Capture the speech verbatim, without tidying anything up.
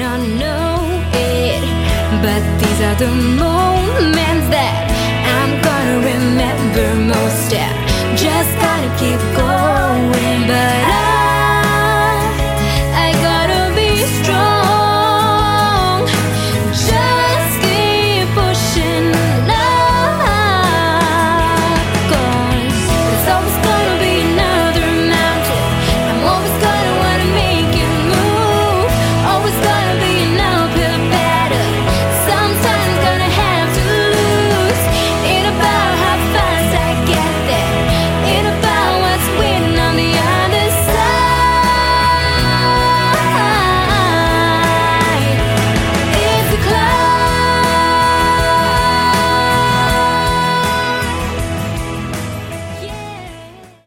not know it, but these are the moments that I'm gonna remember most.